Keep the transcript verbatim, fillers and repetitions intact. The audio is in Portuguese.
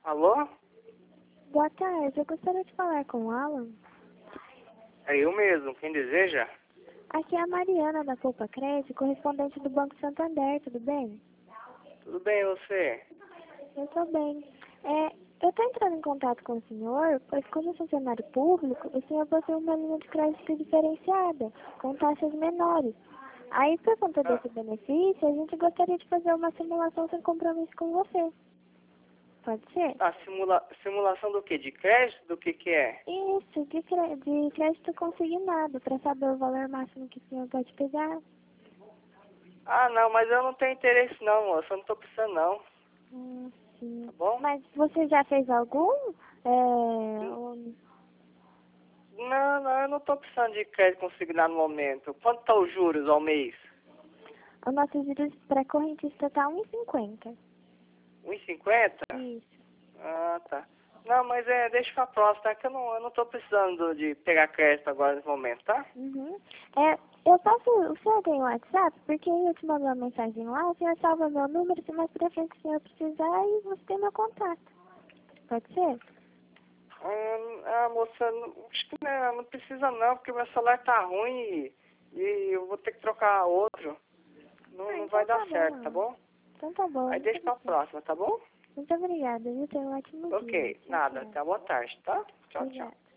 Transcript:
Alô? Boa tarde, eu gostaria de falar com o Alan. É eu mesmo, quem deseja? Aqui é a Mariana da Poupa Crédito, correspondente do Banco Santander, tudo bem? Tudo bem, e você? Eu estou bem. É, eu estou entrando em contato com o senhor, pois como funcionário público, o senhor possui uma linha de crédito diferenciada, com taxas menores. Aí, por conta Ah, desse benefício, a gente gostaria de fazer uma simulação sem compromisso com você. Pode ser? a simula... simulação do que? De crédito? Do que que é? Isso, de, cre- de crédito consignado, para saber o valor máximo que o senhor pode pegar. Ah, não, mas eu não tenho interesse não, moça. Eu não tô precisando não, Hum, sim. tá bom? Mas você já fez algum? É, N- um- Não, não, eu não tô precisando de crédito consignado no momento. Quanto tá os juros ao mês? o nosso juros para correntista tá um e cinquenta. um e cinquenta? Isso. Ah, tá. Não, mas é, deixa pra próxima, tá? Que eu não, eu não tô precisando de pegar crédito agora nesse momento, tá? Uhum. É, eu posso, o senhor tem o WhatsApp? Porque eu te mando uma mensagem lá, o senhor salva meu número, se mais pra frente o senhor precisar, e você tem meu contato. Pode ser? Hum, ah, moça, não, acho que não, não precisa não, porque meu celular tá ruim e, e eu vou ter que trocar outro. Não, Ah, não então vai tá dar bom, certo, tá mano. bom? Então tá bom, Aí muito deixa pra obrigada. próxima, tá bom? Muito obrigada, viu? Tenha um ótimo dia. Ok, Tchau, nada. tchau. Até boa tarde, tá? Tchau, tchau. Obrigada.